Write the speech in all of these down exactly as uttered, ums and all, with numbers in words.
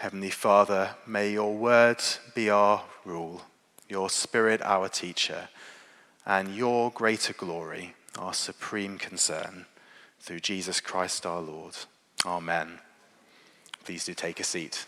Heavenly Father, may your word be our rule, your spirit our teacher, and your greater glory our supreme concern, through Jesus Christ our Lord. Amen. Please do take a seat.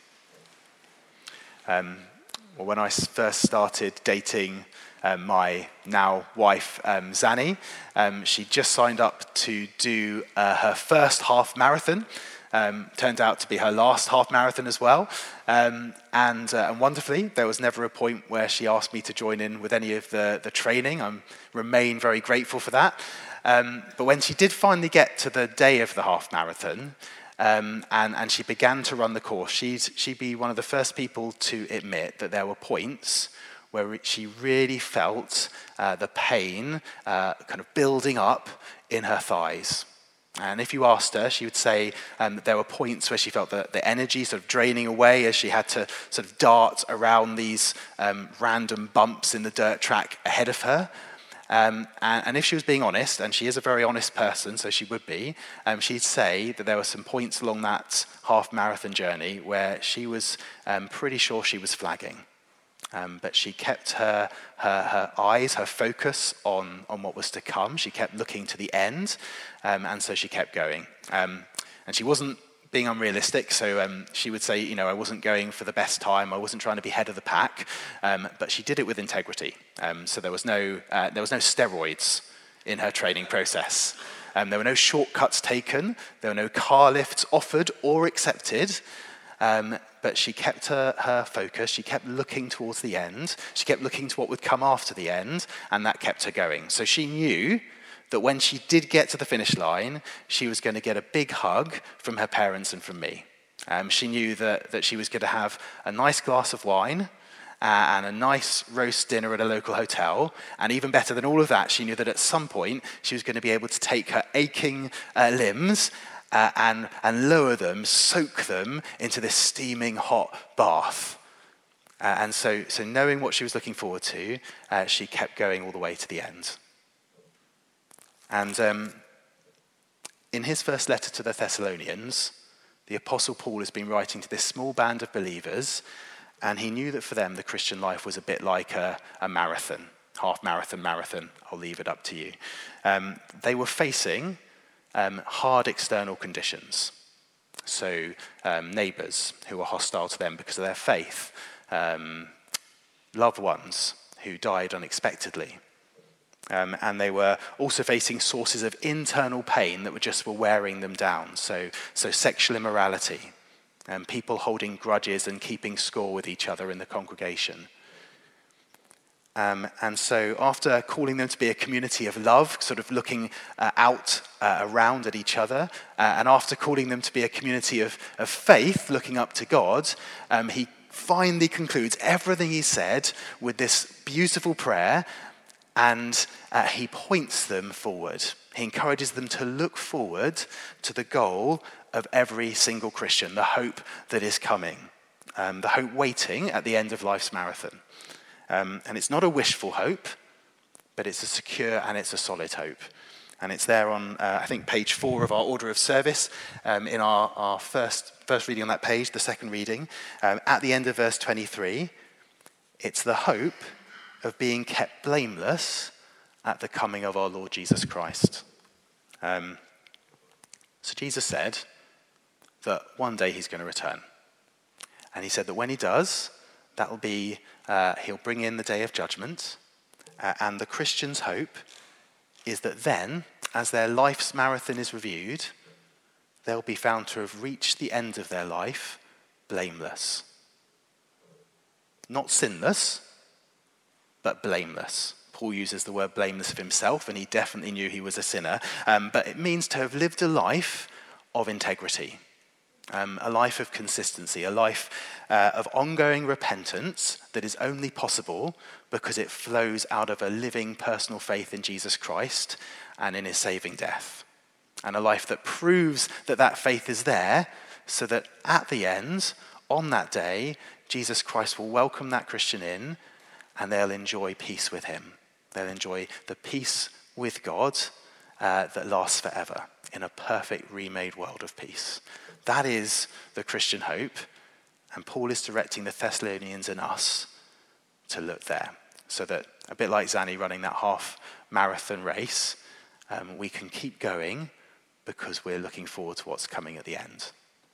Um, well, when I first started dating um, my now wife, um, Zanny, um, she just signed up to do uh, her first half marathon. Um, turned out to be her last half marathon as well. Um, and, uh, and wonderfully, there was never a point where she asked me to join in with any of the, the training. I remain very grateful for that. Um, but when she did finally get to the day of the half marathon, um, and, and she began to run the course, she'd, she'd be one of the first people to admit that there were points where she really felt uh, the pain uh, kind of building up in her thighs. And if you asked her, she would say um, that there were points where she felt the, the energy sort of draining away as she had to sort of dart around these um, random bumps in the dirt track ahead of her. Um, and, and if she was being honest, and she is a very honest person, so she would be, um, she'd say that there were some points along that half marathon journey where she was um, pretty sure she was flagging. Um, but she kept her, her her eyes, her focus on, on what was to come. She kept looking to the end, um, and so she kept going. Um, and she wasn't being unrealistic, so um, she would say, you know, I wasn't going for the best time, I wasn't trying to be head of the pack, um, but she did it with integrity. Um, so there was no uh, there was no steroids in her training process. Um, there were no shortcuts taken. There were no car lifts offered or accepted. Um, but she kept her, her focus, she kept looking towards the end, she kept looking to what would come after the end, and that kept her going. So she knew that when she did get to the finish line, she was going to get a big hug from her parents and from me. Um, she knew that, that she was going to have a nice glass of wine uh, and a nice roast dinner at a local hotel, and even better than all of that, she knew that at some point she was going to be able to take her aching uh, limbs Uh, and, and lower them, soak them into this steaming hot bath. Uh, and so, so knowing what she was looking forward to, uh, she kept going all the way to the end. And um, in his first letter to the Thessalonians, the Apostle Paul has been writing to this small band of believers, and he knew that for them the Christian life was a bit like a, a marathon, half marathon, marathon. I'll leave it up to you. Um, they were facing Um, hard external conditions. So um, neighbours who were hostile to them because of their faith, um, loved ones who died unexpectedly. Um, and they were also facing sources of internal pain that were just were wearing them down. So, so sexual immorality, and people holding grudges and keeping score with each other in the congregation. Um, and so after calling them to be a community of love, sort of looking uh, out uh, around at each other, uh, and after calling them to be a community of, of faith, looking up to God, um, he finally concludes everything he said with this beautiful prayer, and uh, he points them forward. He encourages them to look forward to the goal of every single Christian, the hope that is coming, um, the hope waiting at the end of life's marathon. Um, and it's not a wishful hope, but it's a secure and it's a solid hope. And it's there on, uh, I think, page four of our order of service, um, in our, our first, first reading on that page, the second reading. Um, at the end of verse twenty-three, it's the hope of being kept blameless at the coming of our Lord Jesus Christ. Um, so Jesus said that one day he's going to return. And he said that when he does, that will be, uh, he'll bring in the day of judgment. Uh, and the Christian's hope is that then, as their life's marathon is reviewed, they'll be found to have reached the end of their life blameless. Not sinless, but blameless. Paul uses the word blameless of himself, and he definitely knew he was a sinner. Um, but it means to have lived a life of integrity. Um, a life of consistency, a life uh, of ongoing repentance that is only possible because it flows out of a living personal faith in Jesus Christ and in his saving death. And a life that proves that that faith is there so that at the end, on that day, Jesus Christ will welcome that Christian in and they'll enjoy peace with him. They'll enjoy the peace with God uh, that lasts forever in a perfect remade world of peace. That is the Christian hope, And Paul is directing the Thessalonians and us to look there, so that, a bit like Zanny running that half marathon race, um, we can keep going because we're looking forward to what's coming at the end.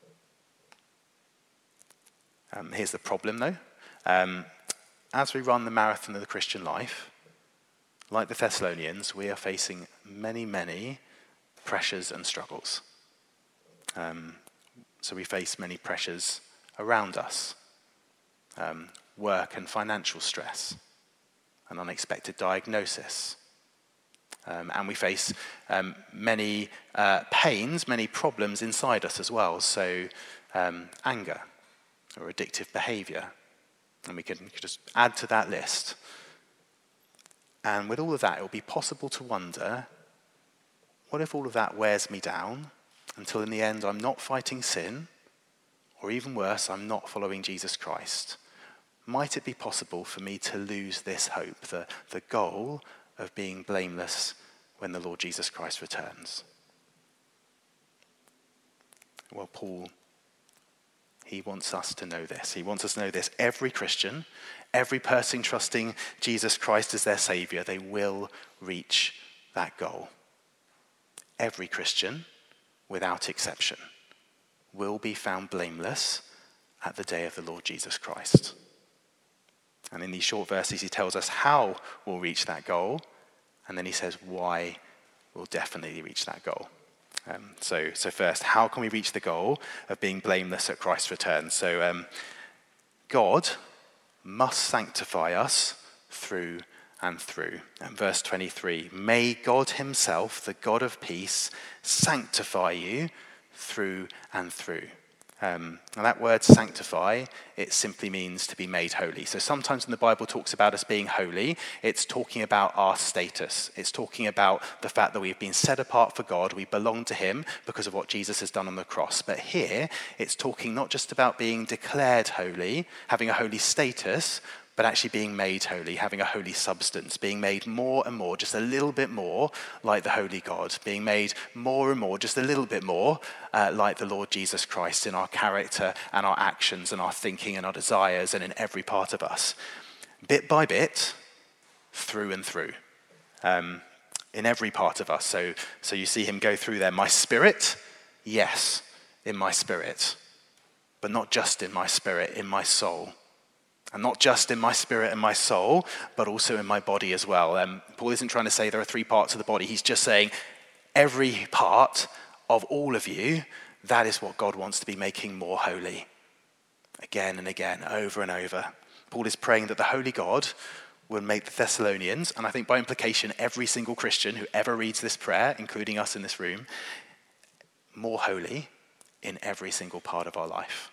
Um, here's the problem, though. Um, as we run the marathon of the Christian life, like the Thessalonians, we are facing many, many pressures and struggles. Um, so we face many pressures around us. Um, work and financial stress, an unexpected diagnosis. Um, and we face um, many uh, pains, many problems inside us as well. So um, anger or addictive behavior. And we can just add to that list. And with all of that, it will be possible to wonder, what if all of that wears me down until in the end I'm not fighting sin, or even worse, I'm not following Jesus Christ? Might it be possible for me to lose this hope, the, the goal of being blameless when the Lord Jesus Christ returns? Well, Paul, he wants us to know this. He wants us to know this. Every Christian, every person trusting Jesus Christ as their Saviour, they will reach that goal. Every Christian, without exception, will be found blameless at the day of the Lord Jesus Christ. And in these short verses, he tells us how we'll reach that goal, and then he says why we'll definitely reach that goal. Um, so, so first, how can we reach the goal of being blameless at Christ's return? So um, God must sanctify us through and through. And verse twenty-three, may God himself, the God of peace, sanctify you through and through. Um, and that word sanctify, it simply means to be made holy. So sometimes when the Bible talks about us being holy, it's talking about our status. It's talking about the fact that we've been set apart for God. We belong to him because of what Jesus has done on the cross. But here, it's talking not just about being declared holy, having a holy status, but actually being made holy, having a holy substance, being made more and more, just a little bit more like the holy God, being made more and more, just a little bit more uh, like the Lord Jesus Christ in our character and our actions and our thinking and our desires and in every part of us. Bit by bit, through and through, um, in every part of us. So, so you see him go through there. My spirit, yes, in my spirit, but not just in my spirit, in my soul. And not just in my spirit and my soul, but also in my body as well. Um, Paul isn't trying to say there are three parts of the body. He's just saying every part of all of you, that is what God wants to be making more holy. Again and again, over and over. Paul is praying that the holy God will make the Thessalonians, and I think by implication every single Christian who ever reads this prayer, including us in this room, more holy in every single part of our life.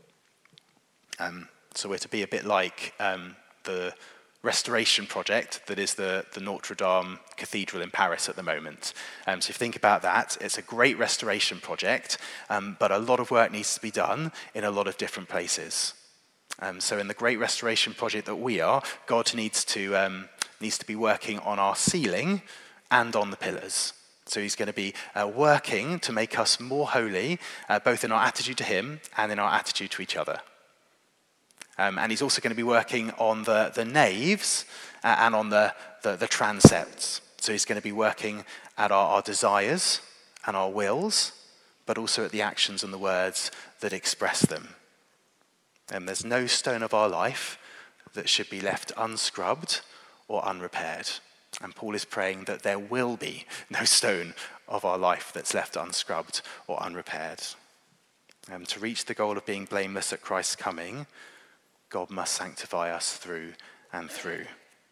Um, So we're to be a bit like um, the restoration project that is the, the Notre Dame Cathedral in Paris at the moment. Um, so if you think about that, it's a great restoration project, um, but a lot of work needs to be done in a lot of different places. Um, so in the great restoration project that we are, God needs to um, needs to be working on our ceiling and on the pillars. So he's going to be uh, working to make us more holy, uh, both in our attitude to him and in our attitude to each other. Um, and he's also going to be working on the, the naves uh, and on the, the, the transepts. So he's going to be working at our, our desires and our wills, but also at the actions and the words that express them. And there's no stone of our life that should be left unscrubbed or unrepaired. And Paul is praying that there will be no stone of our life that's left unscrubbed or unrepaired. Um, to reach the goal of being blameless at Christ's coming, God must sanctify us through and through.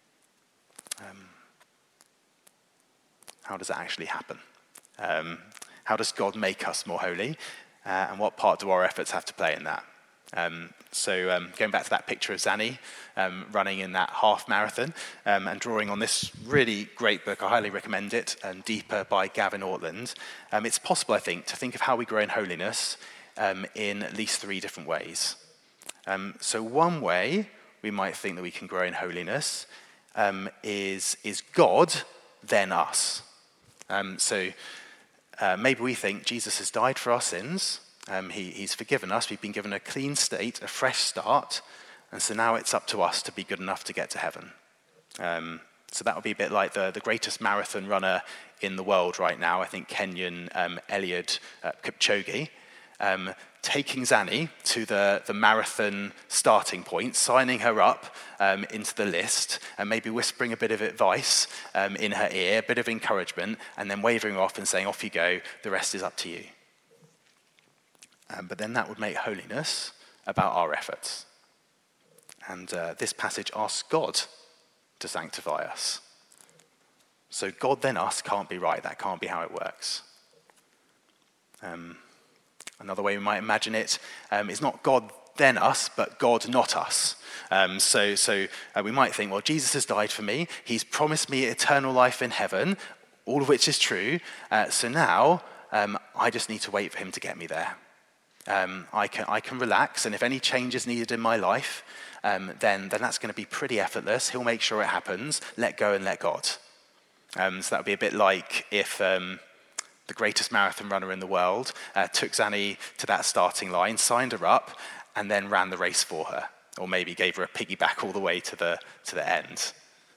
Um, how does that actually happen? Um, how does God make us more holy? Uh, and what part do our efforts have to play in that? Um, so um, going back to that picture of Zanny um, running in that half marathon um, and drawing on this really great book, I highly recommend it, um, Deeper by Gavin Ortland. Um, it's possible, I think, to think of how we grow in holiness um, in at least three different ways. Um, so one way we might think that we can grow in holiness um, is, is God, then us. Um, so uh, maybe we think Jesus has died for our sins, Um, he, he's forgiven us. We've been given a clean slate, a fresh start. And so now it's up to us to be good enough to get to heaven. Um, so that would be a bit like the, the greatest marathon runner in the world right now, I think Kenyan um, Eliud uh, Kipchoge, um, taking Zanny to the, the marathon starting point, signing her up um, into the list, and maybe whispering a bit of advice um, in her ear, a bit of encouragement, and then waving her off and saying, off you go, the rest is up to you. Um, but then that would make holiness about our efforts. And uh, this passage asks God to sanctify us. So God then us can't be right. That can't be how it works. Um, another way we might imagine it um, is not God then us, but God not us. Um, so so uh, we might think, well, Jesus has died for me. He's promised me eternal life in heaven, all of which is true. Uh, so now um, I just need to wait for him to get me there. Um, I can I can relax, and if any change is needed in my life, um, then, then that's going to be pretty effortless. He'll make sure it happens. Let go and let God. Um, so that would be a bit like if um, the greatest marathon runner in the world uh, took Zanny to that starting line, signed her up, and then ran the race for her, or maybe gave her a piggyback all the way to the to the end.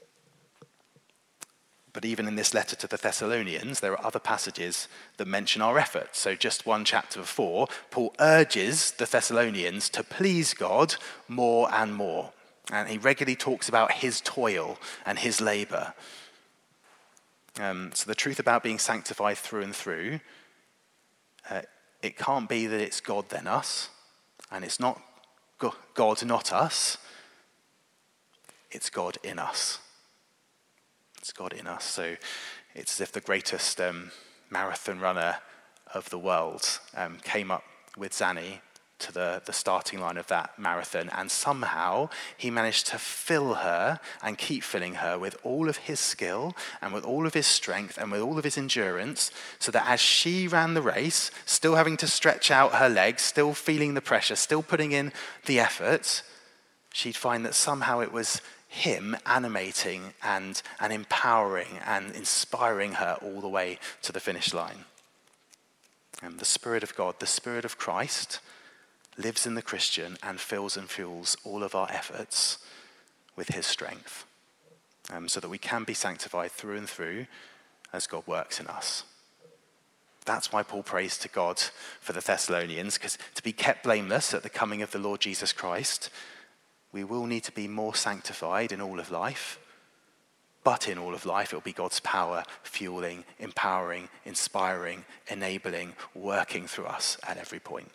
But even in this letter to the Thessalonians, there are other passages that mention our efforts. So just one chapter before, Paul urges the Thessalonians to please God more and more. And he regularly talks about his toil and his labor. Um, so the truth about being sanctified through and through, uh, it can't be that it's God then us, and it's not go- God not us, it's God in us. It's God in us. So it's as if the greatest um, marathon runner of the world um, came up with Zanny to the, the starting line of that marathon, and somehow he managed to fill her and keep filling her with all of his skill and with all of his strength and with all of his endurance, so that as she ran the race, still having to stretch out her legs, still feeling the pressure, still putting in the effort, she'd find that somehow it was him animating and, and empowering and inspiring her all the way to the finish line. And the Spirit of God, the Spirit of Christ, lives in the Christian and fills and fuels all of our efforts with his strength, um, so that we can be sanctified through and through as God works in us. That's why Paul prays to God for the Thessalonians, because to be kept blameless at the coming of the Lord Jesus Christ, we will need to be more sanctified in all of life, but in all of life, it will be God's power fueling, empowering, inspiring, enabling, working through us at every point.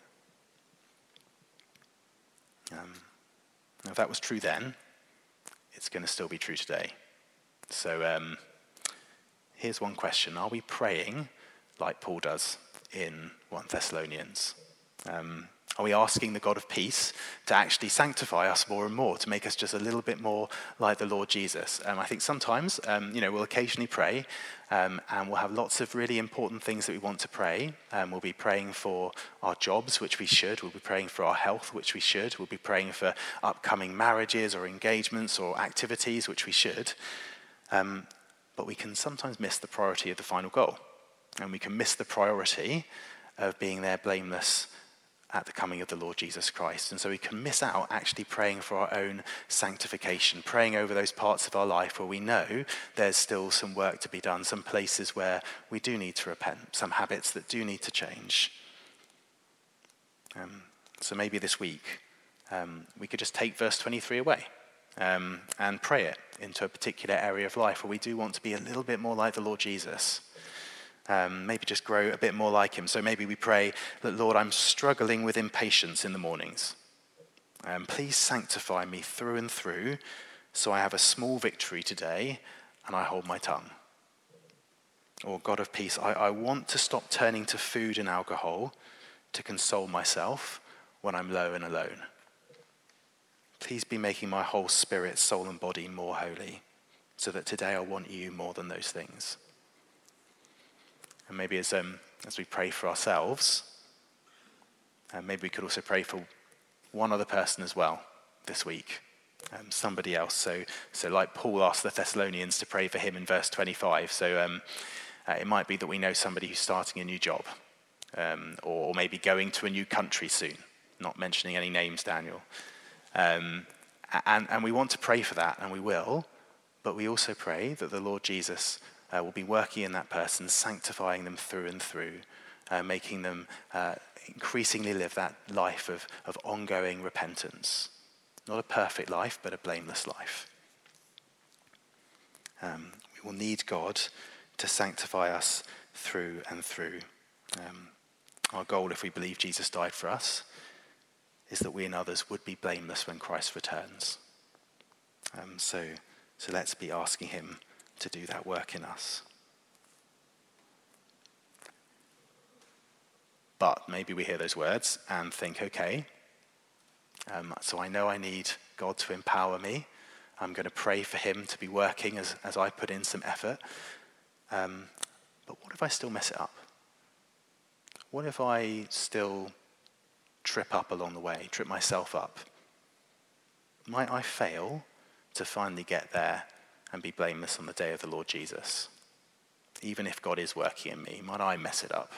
Um, now if that was true then, it's going to still be true today. So um, here's one question. Are we praying like Paul does in First Thessalonians? Um, Are we asking the God of peace to actually sanctify us more and more, to make us just a little bit more like the Lord Jesus? Um, I think sometimes, um, you know, we'll occasionally pray, um, and we'll have lots of really important things that we want to pray. Um, we'll be praying for our jobs, which we should. We'll be praying for our health, which we should. We'll be praying for upcoming marriages or engagements or activities, which we should. Um, but we can sometimes miss the priority of the final goal, and we can miss the priority of being there blameless at the coming of the Lord Jesus Christ. And so we can miss out actually praying for our own sanctification, praying over those parts of our life where we know there's still some work to be done, some places where we do need to repent, some habits that do need to change. Um, so maybe this week um, we could just take verse twenty-three away um, and pray it into a particular area of life where we do want to be a little bit more like the Lord Jesus. Um, maybe just grow a bit more like him. So maybe we pray that, Lord, I'm struggling with impatience in the mornings. Um, please sanctify me through and through so I have a small victory today and I hold my tongue. Or God of peace, I, I want to stop turning to food and alcohol to console myself when I'm low and alone. Please be making my whole spirit, soul and body more holy, so that today I want you more than those things. And maybe as um, as we pray for ourselves, uh, maybe we could also pray for one other person as well this week, um, somebody else. So, so like Paul asked the Thessalonians to pray for him in verse twenty-five. So um, uh, it might be that we know somebody who's starting a new job, um, or, or maybe going to a new country soon. Not mentioning any names, Daniel. Um, and, and we want to pray for that, and we will, but we also pray that the Lord Jesus uh, will be working in that person, sanctifying them through and through, uh, making them uh, increasingly live that life of, of ongoing repentance. Not a perfect life, but a blameless life. Um, we will need God to sanctify us through and through. Um, our goal, if we believe Jesus died for us, is that we and others would be blameless when Christ returns. Um, so, so let's be asking him to do that work in us. But maybe we hear those words and think, okay, um, so I know I need God to empower me. I'm going to pray for him to be working as, as I put in some effort. Um, but what if I still mess it up? What if I still trip up along the way, trip myself up? Might I fail to finally get there and be blameless on the day of the Lord Jesus? Even if God is working in me, might I mess it up?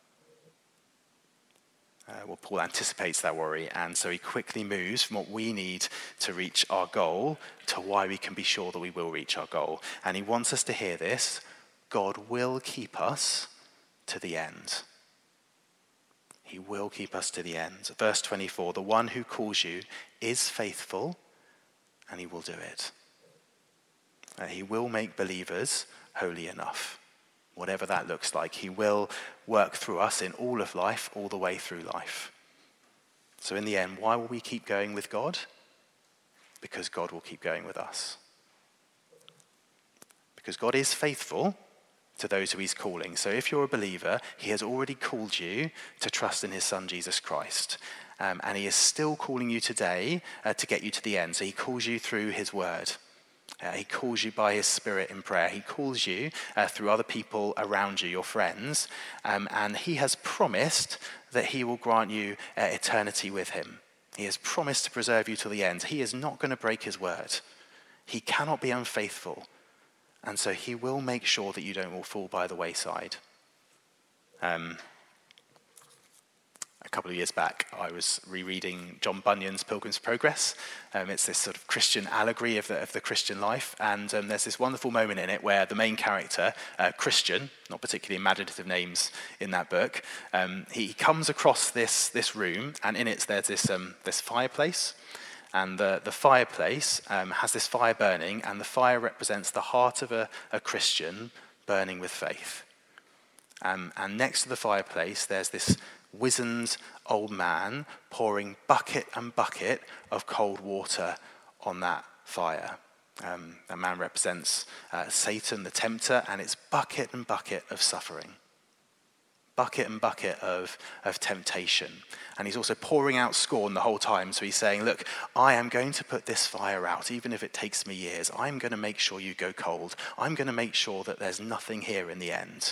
Uh, well, Paul anticipates that worry, and so he quickly moves from what we need to reach our goal to why we can be sure that we will reach our goal. And he wants us to hear this: God will keep us to the end. He will keep us to the end. Verse twenty-four, the one who calls you is faithful, and he will do it. Uh, he will make believers holy enough, whatever that looks like. He will work through us in all of life, all the way through life. So in the end, why will we keep going with God? Because God will keep going with us. Because God is faithful to those who he's calling. So if you're a believer, he has already called you to trust in his son, Jesus Christ. Um, and he is still calling you today uh, to get you to the end. So he calls you through his word. Uh, he calls you by his spirit in prayer. He calls you uh, through other people around you, your friends. Um, and he has promised that he will grant you uh, eternity with him. He has promised to preserve you till the end. He is not going to break his word. He cannot be unfaithful. And so he will make sure that you don't fall by the wayside. Um, a couple of years back, I was rereading John Bunyan's Pilgrim's Progress. Um, it's this sort of Christian allegory of the, of the Christian life. And um, there's this wonderful moment in it where the main character, uh, Christian, not particularly imaginative names in that book, um, he comes across this, this room, and in it there's this, um, this fireplace. And the, the fireplace um, has this fire burning, and the fire represents the heart of a, a Christian burning with faith. Um, and next to the fireplace, there's this wizened old man pouring bucket and bucket of cold water on that fire. Um, that man represents uh, Satan, the tempter, and it's bucket and bucket of suffering. Bucket and bucket of, of temptation. And he's also pouring out scorn the whole time. So he's saying, look, I am going to put this fire out, even if it takes me years. I'm going to make sure you go cold. I'm going to make sure that there's nothing here in the end.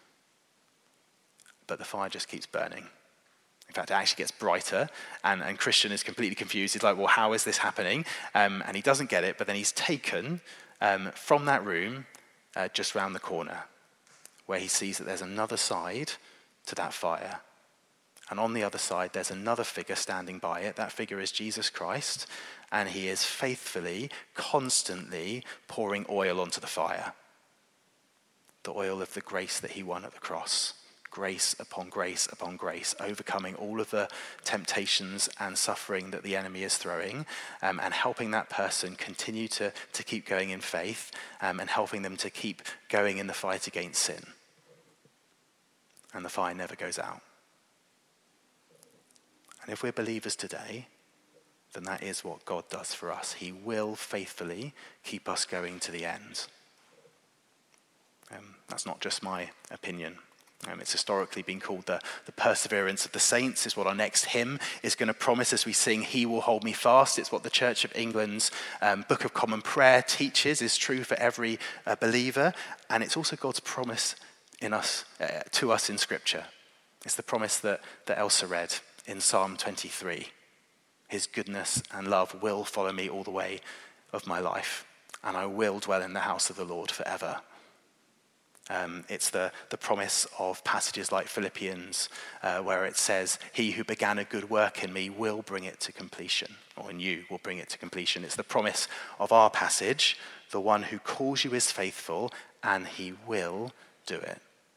But the fire just keeps burning. In fact, it actually gets brighter, and, and Christian is completely confused. He's like, well, how is this happening? Um, and he doesn't get it, but then he's taken um, from that room uh, just round the corner, where he sees that there's another side to that fire. And on the other side, there's another figure standing by it. That figure is Jesus Christ, and he is faithfully, constantly pouring oil onto the fire. The oil of the grace that he won at the cross. Grace upon grace upon grace, overcoming all of the temptations and suffering that the enemy is throwing, um, and helping that person continue to, to keep going in faith, um, and helping them to keep going in the fight against sin. And the fire never goes out. And if we're believers today, then that is what God does for us. He will faithfully keep us going to the end. Um, that's not just my opinion. Um, it's historically been called the, the perseverance of the saints, is what our next hymn is going to promise as we sing, He Will Hold Me Fast. It's what the Church of England's um, Book of Common Prayer teaches is true for every uh, believer. And it's also God's promise in us, uh, to us in Scripture. It's the promise that, that Elsa read in Psalm twenty-three. His goodness and love will follow me all the way of my life, and I will dwell in the house of the Lord forever. Um, it's the, the promise of passages like Philippians, uh, where it says, he who began a good work in me will bring it to completion, or in you will bring it to completion. It's the promise of our passage, the one who calls you is faithful, and he will do it.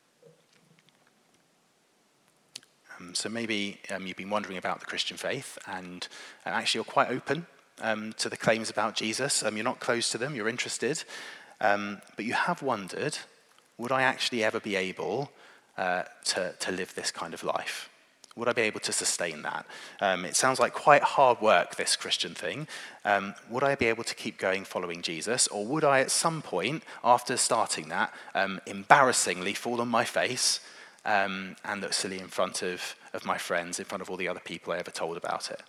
Um, so maybe um, you've been wondering about the Christian faith, and, and actually you're quite open um, to the claims about Jesus. Um, you're not closed to them, you're interested, um, but you have wondered, would I actually ever be able uh, to, to live this kind of life? Would I be able to sustain that? Um, it sounds like quite hard work, this Christian thing. Um, would I be able to keep going following Jesus? Or would I at some point, after starting that, um, embarrassingly fall on my face um, and look silly in front of, of my friends, in front of all the other people I ever told about it?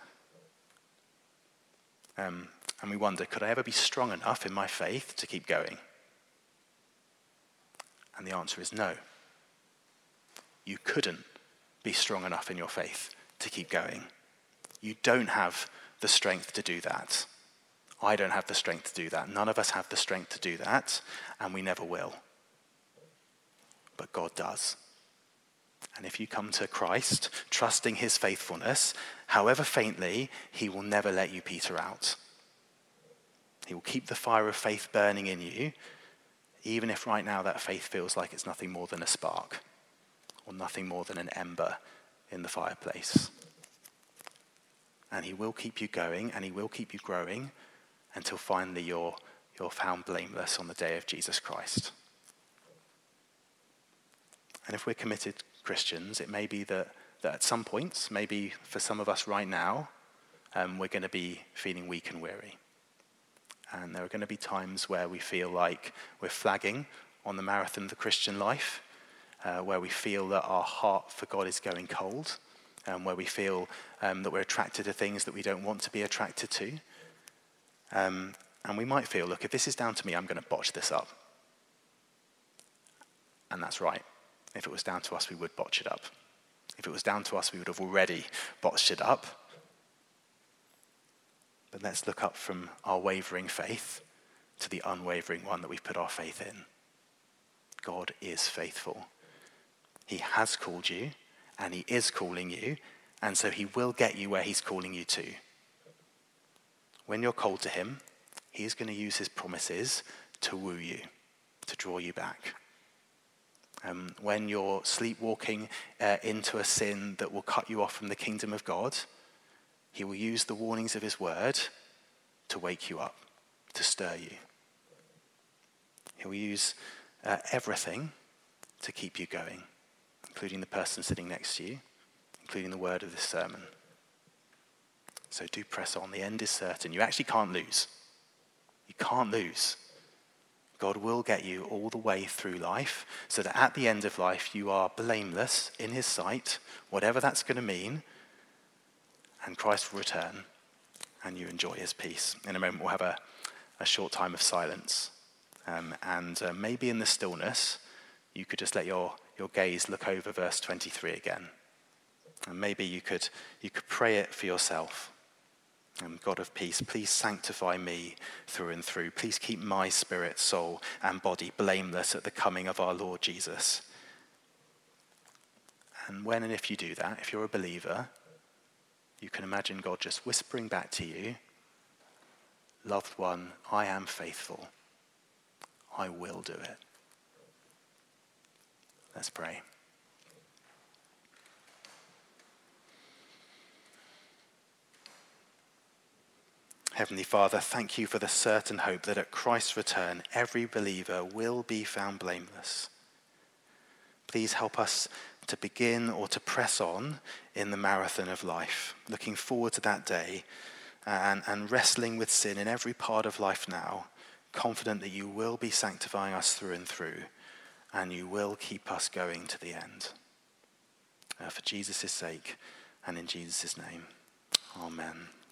Um, and we wonder, could I ever be strong enough in my faith to keep going? And the answer is no. You couldn't be strong enough in your faith to keep going. You don't have the strength to do that. I don't have the strength to do that. None of us have the strength to do that, and we never will. But God does. And if you come to Christ, trusting his faithfulness, however faintly, he will never let you peter out. He will keep the fire of faith burning in you, even if right now that faith feels like it's nothing more than a spark or nothing more than an ember in the fireplace. And he will keep you going and he will keep you growing until finally you're, you're found blameless on the day of Jesus Christ. And if we're committed Christians, it may be that, that at some points, maybe for some of us right now, um, we're going to be feeling weak and weary. And there are going to be times where we feel like we're flagging on the marathon of the Christian life, uh, where we feel that our heart for God is going cold, and where we feel um, that we're attracted to things that we don't want to be attracted to. Um, and we might feel, look, if this is down to me, I'm going to botch this up. And that's right. If it was down to us, we would botch it up. If it was down to us, we would have already botched it up. But let's look up from our wavering faith to the unwavering one that we've put our faith in. God is faithful. He has called you, and he is calling you, and so he will get you where he's calling you to. When you're called to him, he's going to use his promises to woo you, to draw you back. Um, when you're sleepwalking uh, into a sin that will cut you off from the kingdom of God, he will use the warnings of his word to wake you up, to stir you. He will use uh, everything to keep you going, including the person sitting next to you, including the word of this sermon. So do press on. The end is certain. You actually can't lose. You can't lose. God will get you all the way through life so that at the end of life you are blameless in his sight, whatever that's going to mean, and Christ will return and you enjoy his peace. In a moment we'll have a, a short time of silence. Um, and uh, maybe in the stillness you could just let your, your gaze look over verse twenty-three again. And maybe you could, you could pray it for yourself. Um, God of peace, please sanctify me through and through. Please keep my spirit, soul, and body blameless at the coming of our Lord Jesus. And when and if you do that, if you're a believer, you can imagine God just whispering back to you, loved one, I am faithful. I will do it. Let's pray. Heavenly Father, thank you for the certain hope that at Christ's return, every believer will be found blameless. Please help us to begin or to press on in the marathon of life, looking forward to that day and, and wrestling with sin in every part of life now, confident that you will be sanctifying us through and through, and you will keep us going to the end. Uh, for Jesus' sake and in Jesus' name, amen.